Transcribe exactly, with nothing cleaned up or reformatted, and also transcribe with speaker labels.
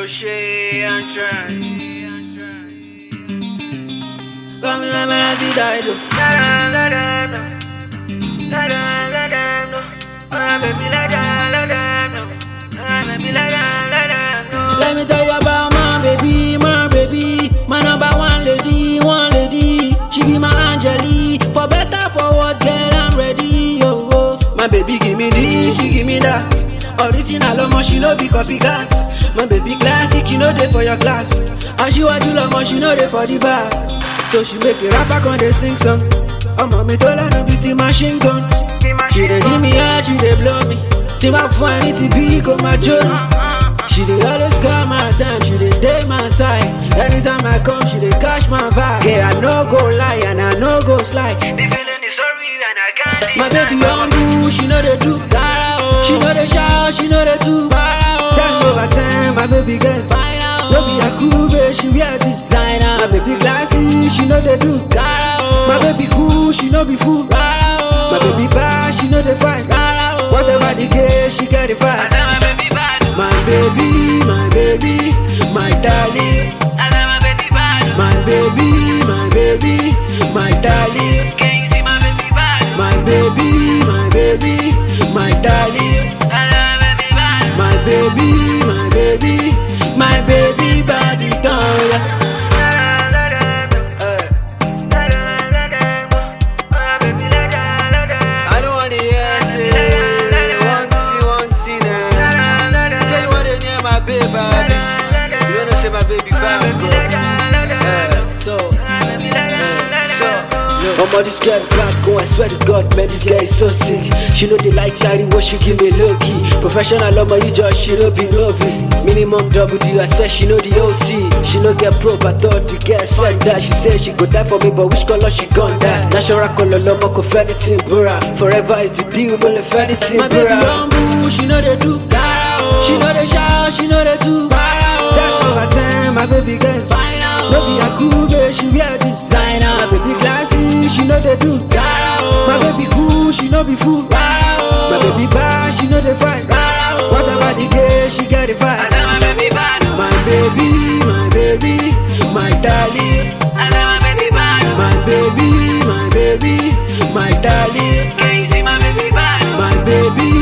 Speaker 1: O'Shea and Trance. Come in, my man, I did I do. Let them know. Let them, let them know. Oh, baby, let them, let them know. Oh, baby, let them, let them know. Let me tell you about my baby, my baby. My number one lady, one lady. She be my Angeli. For better, for what, girl, I'm ready. Oh, oh. My baby give me this, she give me that. Original, omo, she no be copycat. My baby classic, she no dey for your class. And she want you love, she no dey for the bar. So she make a rapper come dey sing song. Oh, mommy told her no be the machine gun. She dey give me heart, she dey blow me. See my fun, it's a big on my journey. She dey always call my time, she dey dey my side. Anytime I come, she dey catch my vibe. Yeah, I no go lie and I no go slide. The feeling is so real and I can't deny. My baby on boo, she know they do. She know they shout, she know they do. Time over time, my baby girl. No be a cool babe, she wear designer. My baby classy, she know they do. My baby cool, she know be fool. My baby bad, she know they fight. Whatever the case, she get it fight. My baby, my baby, my darling. My baby, my baby, my darling. My baby, my baby, my darling. My baby, my baby, my baby body down. I don't wanna hear say one see, one see now. Tell you what they name my baby. You wanna say my baby bad? So, so. Omo, this girl black, go, I swear to God, man, this girl is so sick. She know they like carry what she give me low key. Professional, omo, you just, she know be novice. Minimum double D, I swear she know the O T. She know get broke, I thought the girl said that. She said she go die for me, but which color she gon' die? Natural color, lomo, go anything, bro. Forever is the deal, will if anything, bro. My baby on boo, she know they do. She know they shout, she know they do. Time over time, my baby girl. No be a cool babe, she wear designer. My baby classy, she know they do. My baby cool, she know be fool. My baby bad, she know they fight. Whatever the case, she get it fight. My baby, my baby, my darling. My baby, my baby, my darling. My baby,